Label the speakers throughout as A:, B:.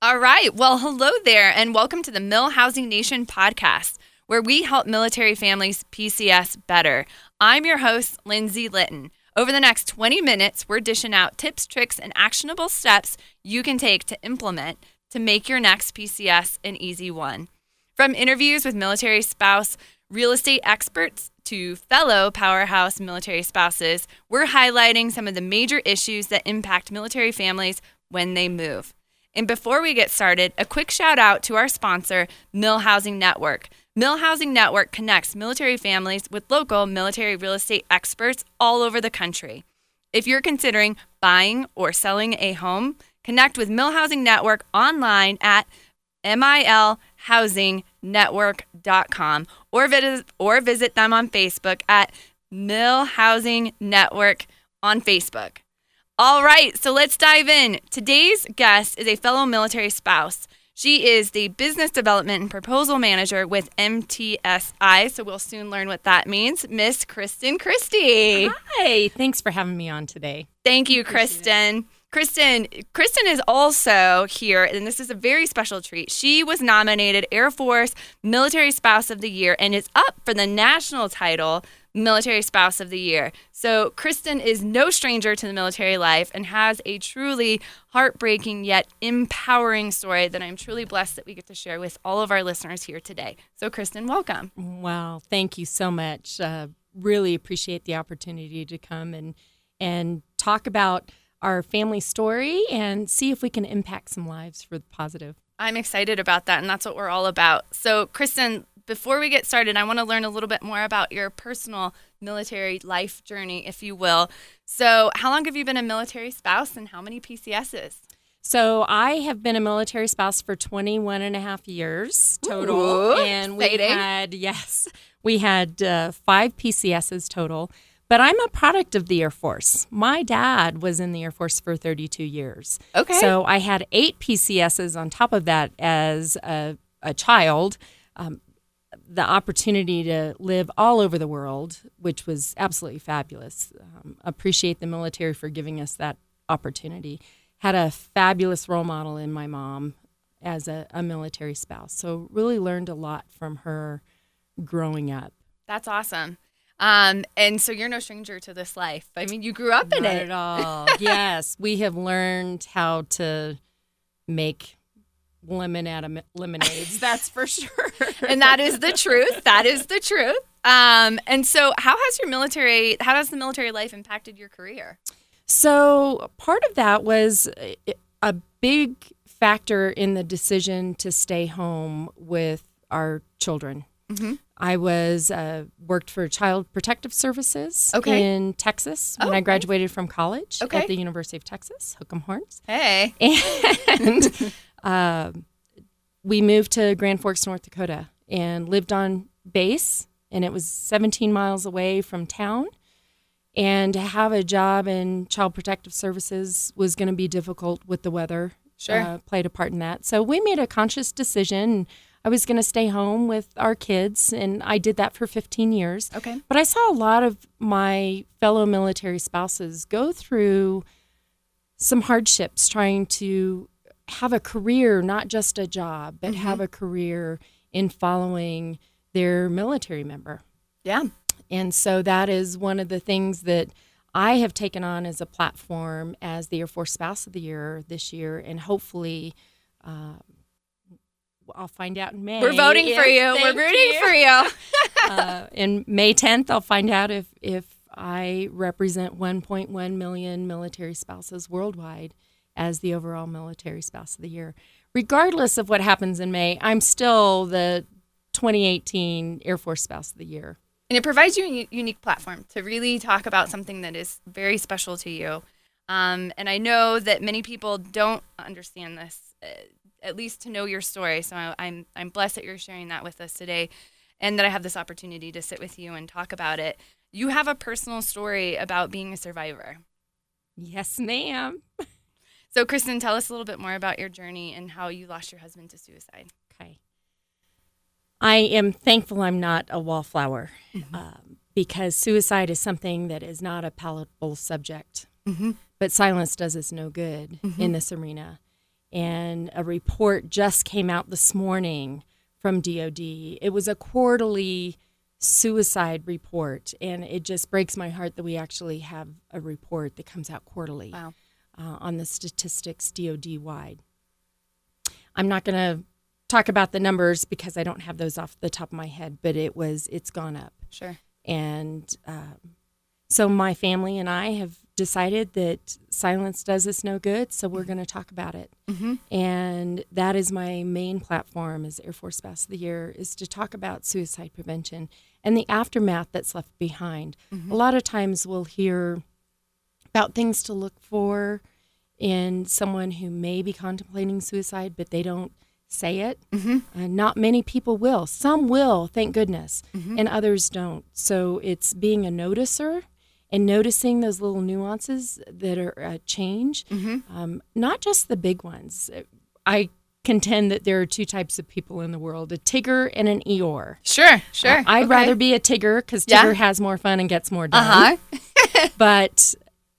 A: All right. Well, hello there, and welcome to the Mill Housing Nation podcast, where we help military families PCS better. I'm your host, Lindsay Litton. Over the next 20 minutes, we're dishing out tips, tricks, and actionable steps you can take to implement to make your next PCS an easy one. From interviews with military spouse real estate experts to fellow powerhouse military spouses, we're highlighting some of the major issues that impact military families when they move. And before we get started, a quick shout out to our sponsor, Mill Housing Network. Mill Housing Network connects military families with local military real estate experts all over the country. If you're considering buying or selling a home, connect with Mill Housing Network online at milhousingnetwork.com or visit them on Facebook at Mill Housing Network on Facebook. All right, so let's dive in. Today's guest is a fellow military spouse. She is the Business Development and Proposal Manager with MTSI, so we'll soon learn what that means. Miss Kristen Christie.
B: Hi, thanks for having me on today.
A: Thank you, Kristen. Kristen is also here, and this is a very special treat. She was nominated Air Force Military Spouse of the Year and is up for the national title, Military Spouse of the Year. So Kristen is no stranger to the military life and has a truly heartbreaking yet empowering story that I'm truly blessed that we get to share with all of our listeners here today. So Kristen, welcome.
B: Wow, thank you so much. Really appreciate the opportunity to come and talk about our family story and see if we can impact some lives for the positive.
A: I'm excited about that, and that's what we're all about. So Kristen, before we get started, I want to learn a little bit more about your personal military life journey, if you will. So how long have you been a military spouse and how many PCSs?
B: So I have been a military spouse for 21 and a half years total.
A: Ooh,
B: and
A: exciting.
B: we had 5 PCSs total. But I'm a product of the Air Force. My dad was in the Air Force for 32 years.
A: Okay.
B: So I had 8 PCSs on top of that as a child. The opportunity to live all over the world, which was absolutely fabulous. Appreciate the military for giving us that opportunity. Had a fabulous role model in my mom as a military spouse. So really learned a lot from her growing up.
A: That's awesome. And so you're no stranger to this life. I mean, you grew up in it.
B: Not at all. Yes, we have learned how to make lemon out of lemonades. That's for sure.
A: And that is the truth. That is the truth. And so how has the military life impacted your career?
B: So part of that was a big factor in the decision to stay home with our children. Mm-hmm. I worked for Child Protective Services in Texas when I graduated from college at the University of Texas, Hook'em Horns.
A: Hey.
B: And we moved to Grand Forks, North Dakota, and lived on base, and it was 17 miles away from town. And to have a job in Child Protective Services was going to be difficult with the weather.
A: Sure.
B: Played a part in that. So we made a conscious decision. I was going to stay home with our kids, and I did that for 15 years.
A: Okay.
B: But I saw a lot of my fellow military spouses go through some hardships trying to have a career, not just a job, but have a career in following their military member.
A: Yeah.
B: And so that is one of the things that I have taken on as a platform as the Air Force Spouse of the Year this year, and hopefully I'll find out in May.
A: We're voting for you. We're rooting for you.
B: In May 10th, I'll find out if I represent 1.1 million military spouses worldwide as the overall military spouse of the year. Regardless of what happens in May, I'm still the 2018 Air Force Spouse of the Year.
A: And it provides you a unique platform to really talk about something that is very special to you. And I know that many people don't understand this, at least to know your story. So I'm blessed that you're sharing that with us today and that I have this opportunity to sit with you and talk about it. You have a personal story about being a survivor.
B: Yes, ma'am.
A: So, Kristen, tell us a little bit more about your journey and how you lost your husband to suicide.
B: Okay. I am thankful I'm not a wallflower because suicide is something that is not a palatable subject. But silence does us no good in this arena. And a report just came out this morning from DOD. It was a quarterly suicide report, and it just breaks my heart that we actually have a report that comes out quarterly.
A: Wow.
B: On the statistics DOD wide. I'm not going to talk about the numbers because I don't have those off the top of my head, but it's gone up.
A: Sure.
B: And so my family and I have decided that silence does us no good, so we're going to talk about it.
A: Mm-hmm.
B: And that is my main platform as Air Force Spouse of the Year, is to talk about suicide prevention and the aftermath that's left behind.
A: Mm-hmm.
B: A lot of times we'll hear about things to look for in someone who may be contemplating suicide, but they don't say it.
A: Mm-hmm.
B: Not many people will. Some will, thank goodness,
A: Mm-hmm.
B: and others don't. So it's being a noticer and noticing those little nuances that are a change,
A: Mm-hmm.
B: Not just the big ones. I contend that there are two types of people in the world, a Tigger and an Eeyore.
A: Sure.
B: I'd
A: Okay.
B: rather be a Tigger because
A: Yeah.
B: Tigger has more fun and gets more done.
A: Uh-huh.
B: But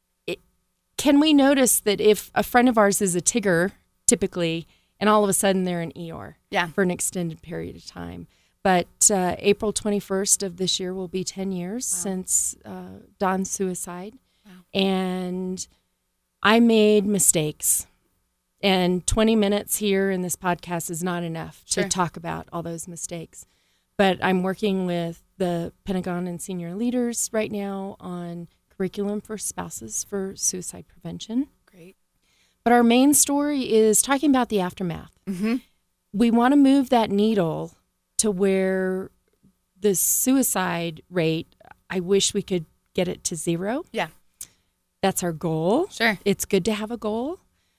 B: can we notice that if a friend of ours is a Tigger, typically, and all of a sudden they're an Eeyore
A: Yeah.
B: for an extended period of time? But April 21st of this year will be 10 years since Don's suicide.
A: Wow.
B: And I made mistakes. And 20 minutes here in this podcast is not enough
A: Sure.
B: to talk about all those mistakes. But I'm working with the Pentagon and senior leaders right now on curriculum for spouses for suicide prevention.
A: Great.
B: But our main story is talking about the aftermath.
A: Mm-hmm.
B: We want to move that needle to where the suicide rate, I wish we could get it to 0.
A: Yeah.
B: That's our goal.
A: Sure.
B: It's good to have a goal,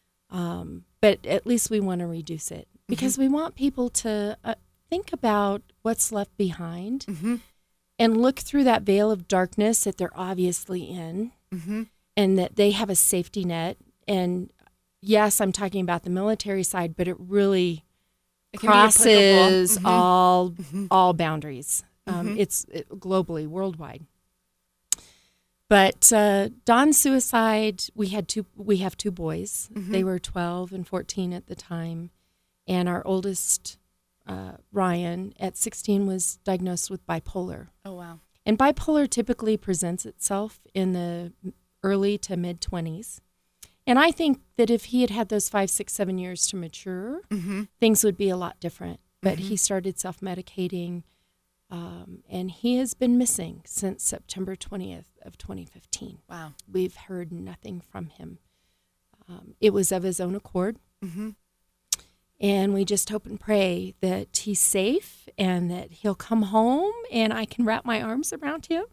B: but at least we want to reduce it because we want people to think about what's left behind
A: Mm-hmm.
B: and look through that veil of darkness that they're obviously in,
A: Mm-hmm.
B: and that they have a safety net. And yes, I'm talking about the military side, but it really
A: It can be applicable.
B: crosses
A: Mhm.
B: all boundaries. It's globally, worldwide. But Don's suicide, we have 2 boys.
A: Mhm.
B: They were 12 and 14 at the time, and our oldest, Ryan, at 16, was diagnosed with bipolar.
A: Oh, wow.
B: And bipolar typically presents itself in the early to mid-20s. And I think that if he had had those 5, 6, 7 years to mature,
A: Mm-hmm.
B: things would be a lot different. But
A: Mhm.
B: he started self-medicating, and he has been missing since September 20th of 2015.
A: Wow.
B: We've heard nothing from him. It was of his own accord.
A: Mm-hmm.
B: And we just hope and pray that he's safe and that he'll come home and I can wrap my arms around him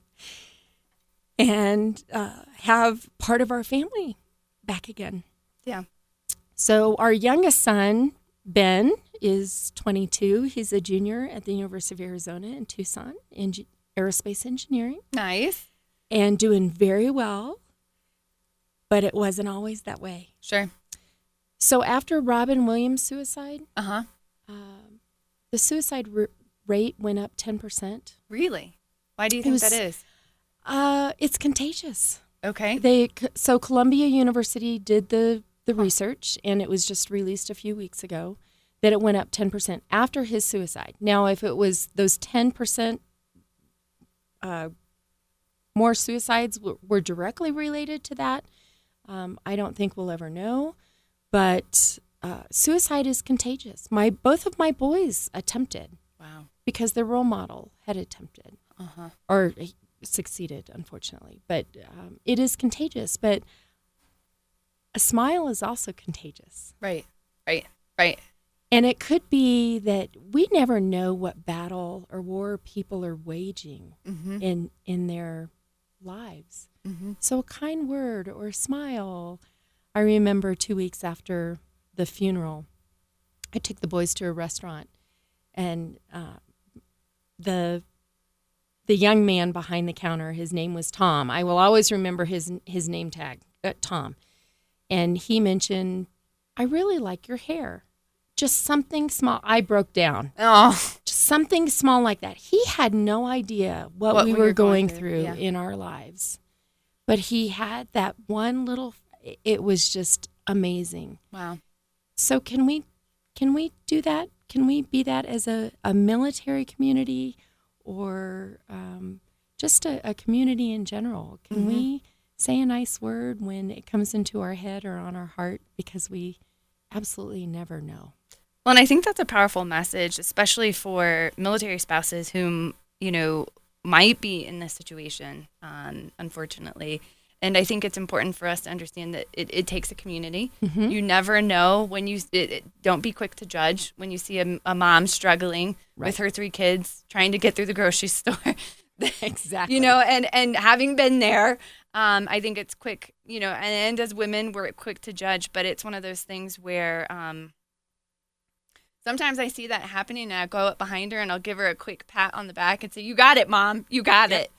B: and have part of our family back again.
A: Yeah.
B: So our youngest son, Ben, is 22. He's a junior at the University of Arizona in Tucson in aerospace engineering
A: Nice.
B: and doing very well. But it wasn't always that way.
A: Sure.
B: So after Robin Williams' suicide,
A: Uh-huh.
B: the suicide rate went up 10%.
A: Really? Why do you think that is?
B: It's contagious.
A: Okay.
B: So Columbia University did the research, and it was just released a few weeks ago, that it went up 10% after his suicide. Now, if it was those 10% more suicides were directly related to that, I don't think we'll ever know. But suicide is contagious. Both of my boys attempted
A: Wow.
B: because their role model had attempted
A: Uh-huh.
B: or succeeded, unfortunately. But it is contagious. But a smile is also contagious.
A: Right.
B: And it could be that we never know what battle or war people are waging
A: Mm-hmm.
B: in their lives.
A: Mm-hmm.
B: So a kind word or a smile. I remember 2 weeks after the funeral, I took the boys to a restaurant, and the young man behind the counter, his name was Tom. I will always remember his name tag, Tom. And he mentioned, "I really like your hair." Just something small. I broke down.
A: Oh.
B: Just something small like that. He had no idea what we were going through in our lives. But he had that one little, it was just amazing.
A: Wow.
B: So can we do that? Can we be that as a military community, or just a community in general? Can we say a nice word when it comes into our head or on our heart, because we absolutely never know?
A: Well, and I think that's a powerful message, especially for military spouses whom, might be in this situation, unfortunately. And I think it's important for us to understand that it takes a community.
B: Mm-hmm.
A: You never know when don't be quick to judge when you see a mom struggling with her 3 kids trying to get through the grocery store.
B: Exactly.
A: And having been there, I think it's quick, and as women, we're quick to judge, but it's one of those things where sometimes I see that happening and I go up behind her and I'll give her a quick pat on the back and say, "You got it, Mom. You got it."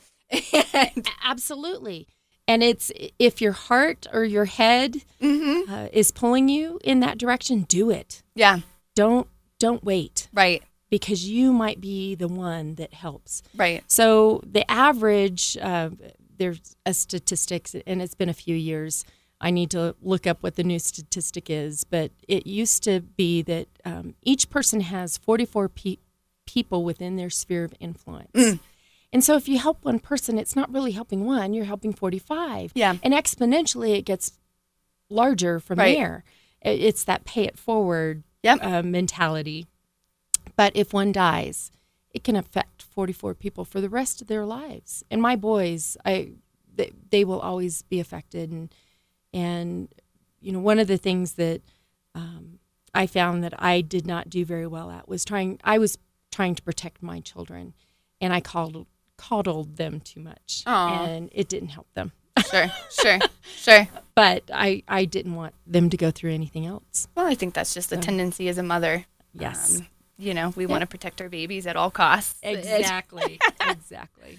B: Absolutely. And it's, if your heart or your head is pulling you in that direction, do it.
A: Yeah.
B: Don't wait.
A: Right.
B: Because you might be the one that helps.
A: Right.
B: So the average, there's a statistics, and it's been a few years. I need to look up what the new statistic is, but it used to be that each person has 44 people within their sphere of influence. Mm. And so if you help one person, it's not really helping one, you're helping 45.
A: Yeah.
B: And exponentially, it gets larger from there. It's that pay it forward mentality. But if one dies, it can affect 44 people for the rest of their lives. And my boys, they will always be affected. And one of the things that I found that I did not do very well at was I was trying to protect my children, and I coddled them too much.
A: Aww.
B: And it didn't help them.
A: Sure.
B: But I didn't want them to go through anything else.
A: Well, I think that's just a tendency as a mother.
B: Yes.
A: We want to protect our babies at all costs.
B: Exactly. Exactly.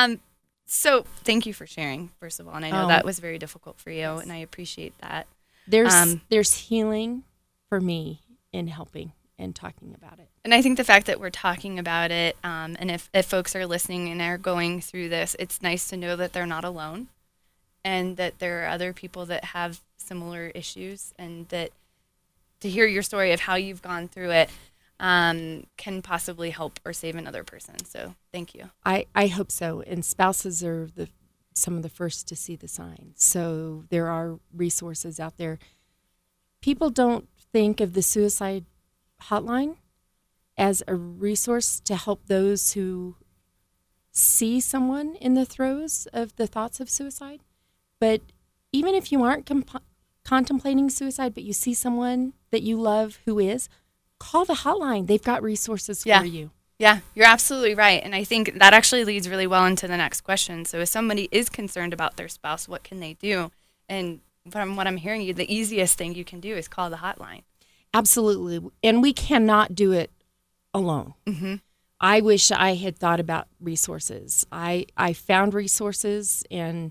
A: So thank you for sharing, first of all. And I know that was very difficult for you, and I appreciate that.
B: There's healing for me in helping and talking about it.
A: And I think the fact that we're talking about it, and if folks are listening and are going through this, it's nice to know that they're not alone, and that there are other people that have similar issues, and that to hear your story of how you've gone through it can possibly help or save another person. So thank you.
B: I hope so. And spouses are some of the first to see the signs. So there are resources out there. People don't think of the suicide hotline as a resource to help those who see someone in the throes of the thoughts of suicide. But even if you aren't contemplating suicide, but you see someone that you love who is, call the hotline. They've got resources for you.
A: Yeah, you're absolutely right. And I think that actually leads really well into the next question. So if somebody is concerned about their spouse, what can they do? And from what I'm hearing you, the easiest thing you can do is call the hotline.
B: Absolutely. And we cannot do it alone.
A: Mm-hmm.
B: I wish I had thought about resources. I found resources, and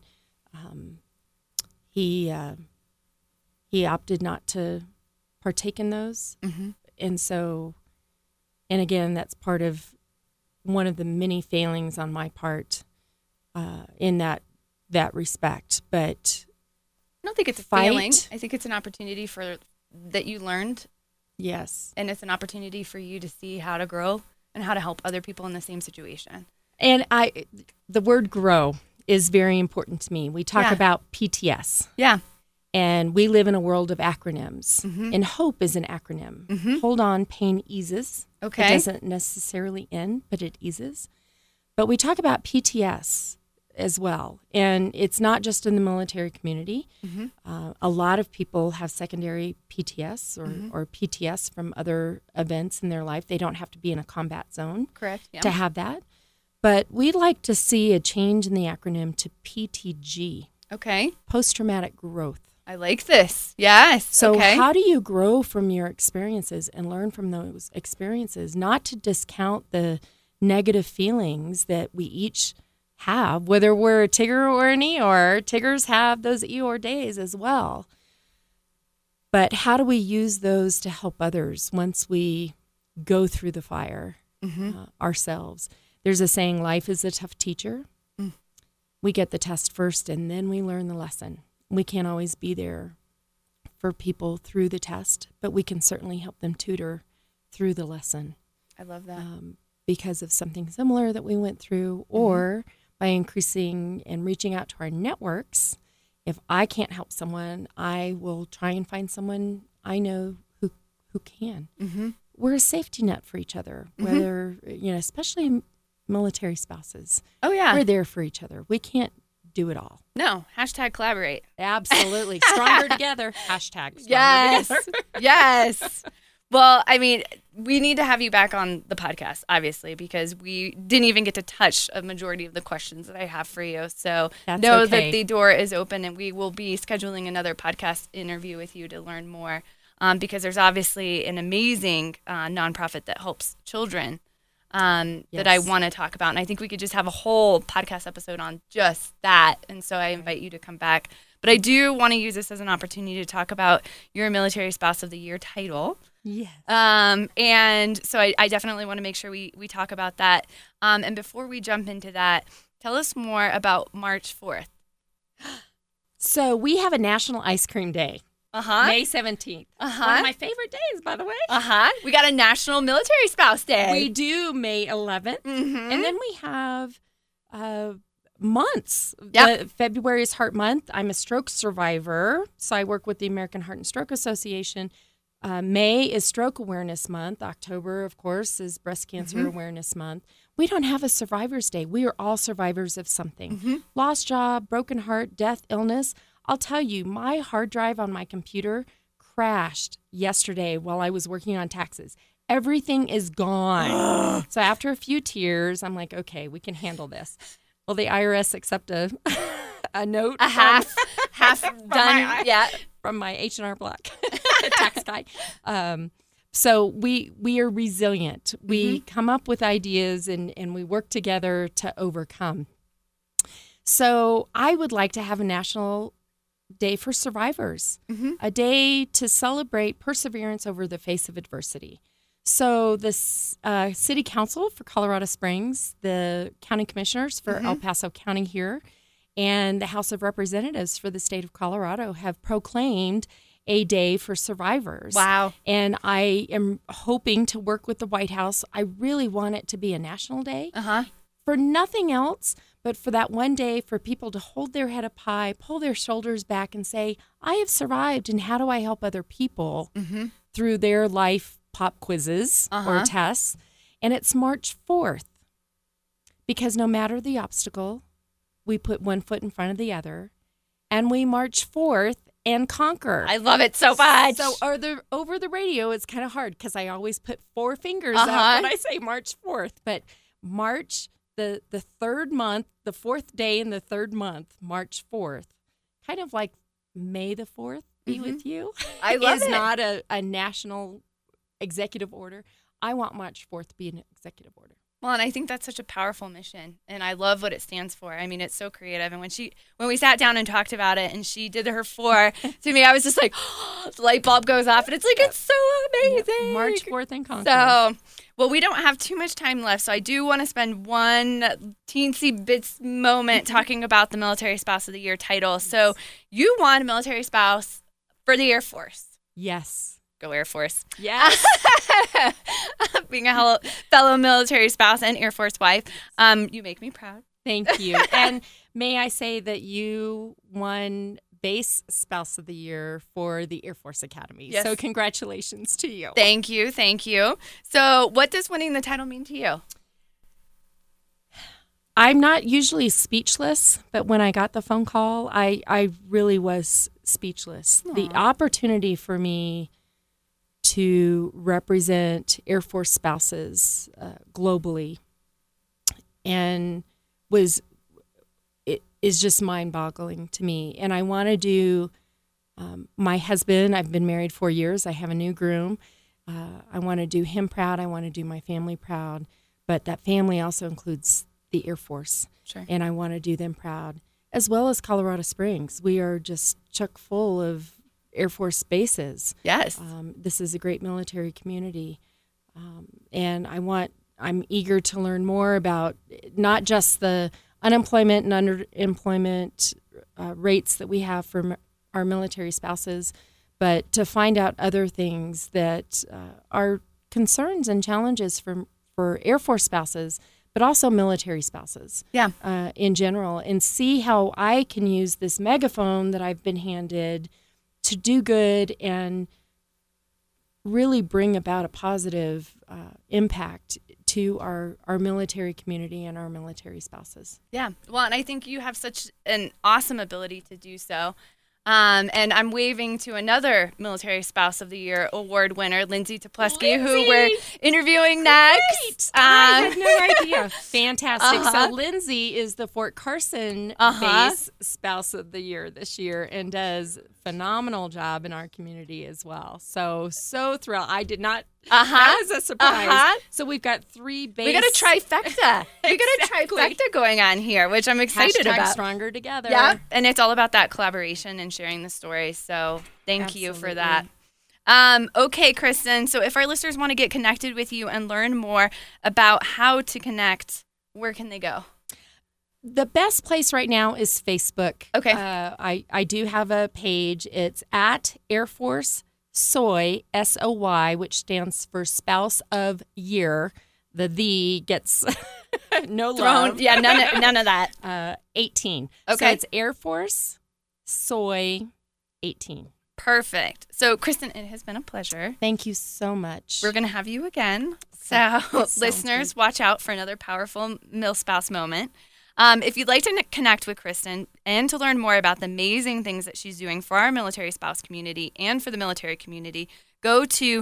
B: he opted not to partake in those.
A: Mm-hmm.
B: And so, and again, that's part of one of the many failings on my part in that respect. But
A: I don't think it's a failing. I think it's an opportunity that you learned.
B: Yes.
A: And it's an opportunity for you to see how to grow and how to help other people in the same situation.
B: And the word grow is very important to me. We talk about PTS.
A: Yeah.
B: And we live in a world of acronyms.
A: Mm-hmm.
B: And HOPE is an acronym.
A: Mm-hmm.
B: Hold on, pain eases.
A: Okay.
B: It doesn't necessarily end, but it eases. But we talk about PTS as well. And it's not just in the military community.
A: Mm-hmm.
B: A lot of people have secondary PTS or PTS from other events in their life. They don't have to be in a combat zone to have that. But we'd like to see a change in the acronym to PTG.
A: Okay.
B: Post-traumatic growth.
A: I like this. Yes.
B: So how do you grow from your experiences and learn from those experiences? Not to discount the negative feelings that we each have, whether we're a Tigger or an Eeyore. Tiggers have those Eeyore days as well. But how do we use those to help others once we go through the fire ourselves? There's a saying, life is a tough teacher. Mm. We get the test first, and then we learn the lesson. We can't always be there for people through the test, but we can certainly help them tutor through the lesson.
A: I love that.
B: Because of something similar that we went through, or by increasing and reaching out to our networks. If I can't help someone, I will try and find someone I know who can.
A: Mm-hmm.
B: We're a safety net for each other, whether, especially military spouses.
A: Oh, yeah.
B: We're there for each other. We can't do it all.
A: No. #collaborate.
B: Absolutely. Stronger together. #stronger
A: Yes.
B: together.
A: Yes. Well, I mean, we need to have you back on the podcast, obviously, because we didn't even get to touch a majority of the questions that I have for you. So know that the door is open, and we will be scheduling another podcast interview with you to learn more, because there's obviously an amazing nonprofit that helps children that I want to talk about. And I think we could just have a whole podcast episode on just that. And so I invite you to come back. But I do want to use this as an opportunity to talk about your Military Spouse of the Year title.
B: Yes.
A: And so I definitely want to make sure we talk about that. And before we jump into that, tell us more about March 4th.
B: So we have a National Ice Cream Day. May 17th. One of my favorite days, by the way.
A: We got a National Military Spouse Day.
B: We do, May 11th.
A: Mm-hmm.
B: And then we have months.
A: Yep.
B: February is Heart Month. I'm a stroke survivor, so I work with the American Heart and Stroke Association. May is Stroke Awareness Month. October, of course, is Breast Cancer Awareness Month. We don't have a Survivor's Day. We are all survivors of something. Lost job, broken heart, death, illness. I'll tell you, my hard drive on my computer crashed yesterday while I was working on taxes. Everything is gone. So after a few tears, I'm like, okay, we can handle this. Will the IRS accept a note?
A: A half done,
B: from my H&R Block tax guy. So we are resilient. We come up with ideas and we work together to overcome. So I would like to have a National Day for Survivors, a day to celebrate perseverance over the face of adversity. So the City Council for Colorado Springs, the county commissioners for El Paso County here, and the House of Representatives for the state of Colorado have proclaimed a day for survivors.
A: Wow.
B: And I am hoping to work with the White House. I really want it to be a national day. For nothing else but for that one day for people to hold their head up high, pull their shoulders back and say, I have survived, and how do I help other people through their life pop quizzes or tests. And it's March 4th because no matter the obstacle, we put one foot in front of the other and we march forth and conquer.
A: I love it so much.
B: So over the radio, it's kind of hard because I always put four fingers up when I say March 4th. But March, the third month, the fourth day in the third month, March 4th, kind of like May the 4th be with you.
A: I love it.
B: Is not a national executive order. I want March 4th to be an executive order.
A: Well, and I think that's such a powerful mission, and I love what it stands for. I mean, it's so creative. And when we sat down and talked about it, and she did her 4 to me, I was just like, oh, the light bulb goes off, and it's like it's so amazing.
B: March 4th and conquer.
A: So, well, we don't have too much time left, so I do want to spend one teensy bits moment talking about the Military Spouse of the Year title. So, you won Military Spouse for the Air Force.
B: Yes.
A: Go Air Force.
B: Yes.
A: Being a fellow military spouse and Air Force wife, you make me proud.
B: Thank you. And may I say that you won Base Spouse of the Year for the Air Force Academy.
A: Yes.
B: So congratulations to you.
A: Thank you. Thank you. So what does winning the title mean to you?
B: I'm not usually speechless, but when I got the phone call, I really was speechless. Aww. The opportunity for me to represent Air Force spouses globally and is just mind-boggling to me. And I want to do my husband. I've been married 4 years. I have a new groom. I want to do him proud. I want to do my family proud. But that family also includes the Air Force.
A: Sure.
B: And I want to do them proud, as well as Colorado Springs. We are just chock full of Air Force bases.
A: Yes.
B: This is a great military community. And I'm eager to learn more about not just the unemployment and underemployment rates that we have for our military spouses, but to find out other things that are concerns and challenges for Air Force spouses, but also military spouses in general, and see how I can use this megaphone that I've been handed to do good and really bring about a positive impact to our military community and our military spouses.
A: Yeah. Well, and I think you have such an awesome ability to do so. And I'm waving to another Military Spouse of the Year award winner, Lindsay Topleski, who we're interviewing next.
B: I had no idea. Fantastic. So Lindsay is the Fort Carson base Spouse of the Year this year and does phenomenal job in our community as well. So thrilled. I did not. That was a surprise. So we've got 3 base.
A: We got a trifecta. We got a trifecta going on here, which I'm excited about.
B: Stronger Together.
A: Yeah, and it's all about that collaboration and sharing the stories. So thank you for that. Okay, Kristen. So if our listeners want to get connected with you and learn more about how to connect, where can they go?
B: The best place right now is Facebook.
A: Okay.
B: I do have a page. It's at Air Force SOY, SOY, which stands for Spouse of Year. The gets no love.
A: Yeah, none of that.
B: 18.
A: Okay.
B: So it's Air Force SOY 18.
A: Perfect. So, Kristen, it has been a pleasure.
B: Thank you so much.
A: We're going to have you again. So listeners, watch out for another powerful MilSpouse moment. If you'd like to connect with Kristen and to learn more about the amazing things that she's doing for our military spouse community and for the military community, go to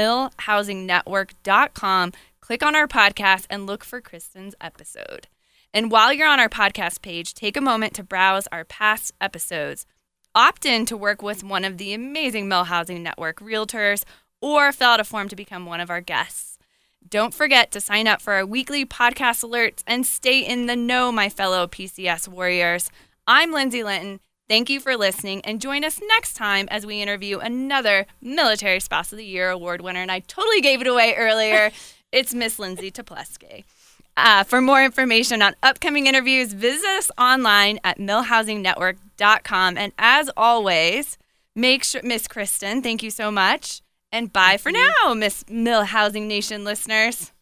A: milhousingnetwork.com, click on our podcast, and look for Kristen's episode. And while you're on our podcast page, take a moment to browse our past episodes. Opt in to work with one of the amazing Mill Housing Network realtors or fill out a form to become one of our guests. Don't forget to sign up for our weekly podcast alerts and stay in the know, my fellow PCS warriors. I'm Lindsay Linton. Thank you for listening, and join us next time as we interview another Military Spouse of the Year award winner. And I totally gave it away earlier. It's Miss Lindsay Topleski. For more information on upcoming interviews, visit us online at milhousingnetwork.com. And as always, make sure, Miss Kristen, thank you so much. And bye for now, Miss Mill Housing Nation listeners.